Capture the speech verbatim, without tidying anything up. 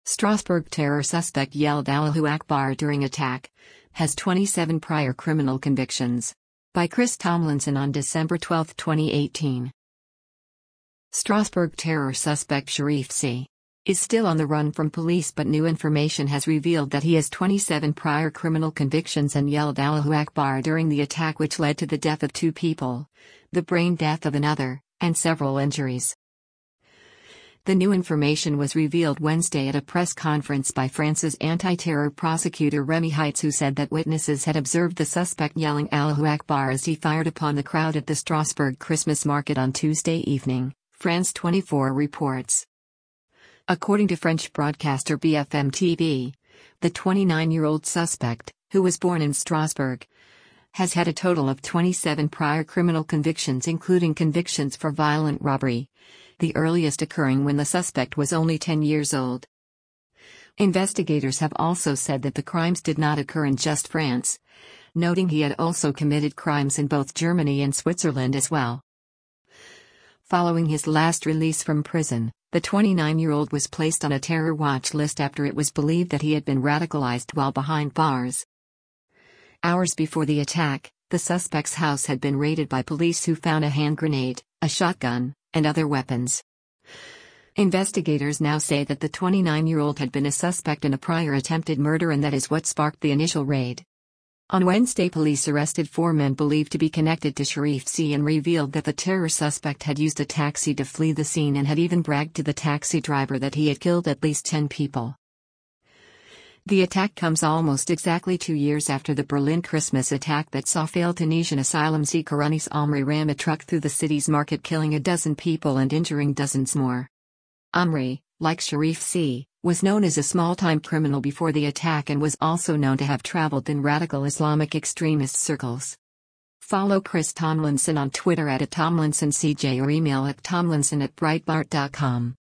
Strasbourg terror suspect yelled Allahu Akbar during attack. Has twenty-seven prior criminal convictions. By Chris Tomlinson on December twelfth, twenty eighteen. Strasbourg terror suspect Sharif C. is still on the run from police, but new information has revealed that he has twenty-seven prior criminal convictions and yelled Allahu Akbar during the attack, which led to the death of two people, the brain death of another, and several injuries. The new information was revealed Wednesday at a press conference by France's anti-terror prosecutor Remy Heitz, who said that witnesses had observed the suspect yelling Allahu Akbar as he fired upon the crowd at the Strasbourg Christmas market on Tuesday evening, France twenty-four reports. According to French broadcaster B F M T V, the twenty-nine-year-old suspect, who was born in Strasbourg, has had a total of twenty-seven prior criminal convictions, including convictions for violent robbery, the earliest occurring when the suspect was only ten years old. Investigators have also said that the crimes did not occur in just France, noting he had also committed crimes in both Germany and Switzerland as well. Following his last release from prison, the twenty-nine-year-old was placed on a terror watch list after it was believed that he had been radicalized while behind bars. Hours before the attack, the suspect's house had been raided by police, who found a hand grenade, a shotgun, and other weapons. Investigators now say that the twenty-nine-year-old had been a suspect in a prior attempted murder, and that is what sparked the initial raid. On Wednesday, police arrested four men believed to be connected to Sharif C. and revealed that the terror suspect had used a taxi to flee the scene and had even bragged to the taxi driver that he had killed at least ten people. The attack comes almost exactly two years after the Berlin Christmas attack that saw failed Tunisian asylum seeker Anis Amri ram a truck through the city's market, killing a dozen people and injuring dozens more. Amri, like Sharif C., was known as a small-time criminal before the attack and was also known to have traveled in radical Islamic extremist circles. Follow Chris Tomlinson on Twitter at Tomlinson C J or email at tomlinson at breitbart dot com.